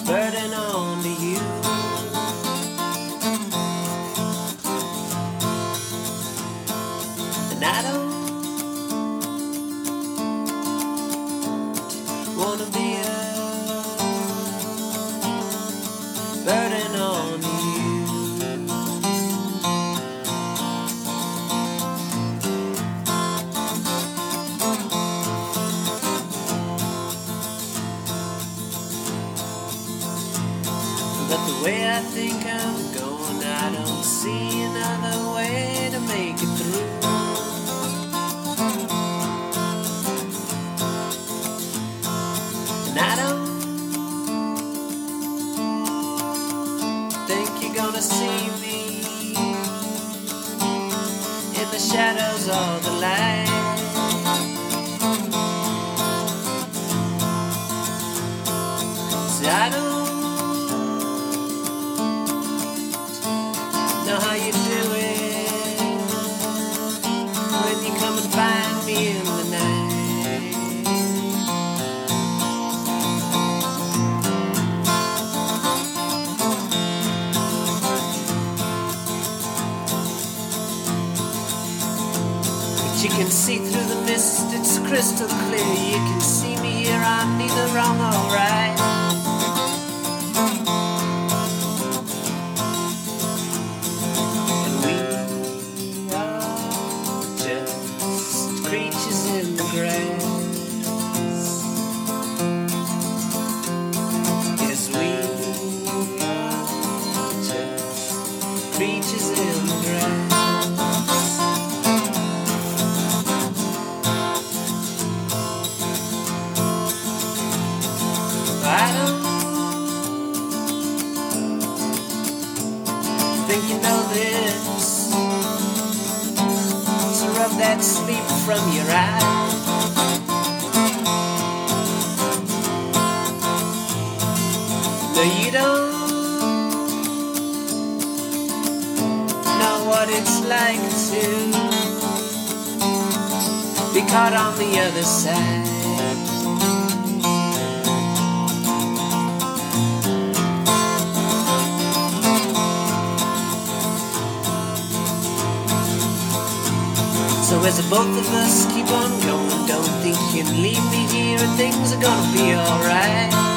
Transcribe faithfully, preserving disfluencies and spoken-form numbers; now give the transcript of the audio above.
burden onto you. And I don't wanna be a burden on you. But the way I think I'm going, I don't see another way to make it through. And I don't think you're gonna see me in the shadows or the light. See, I don't know how you do it when you come and find me in the night. But you can see through the mist, it's crystal clear. You can see me here, I'm neither wrong or right. Creatures in the grass. Yes, we are just creatures in the grass. I don't think you know this, so rub that sleep from your eyes. No, you don't know what it's like to be caught on the other side. So as the both of us keep on going, don't think you can leave me here and things are gonna be alright.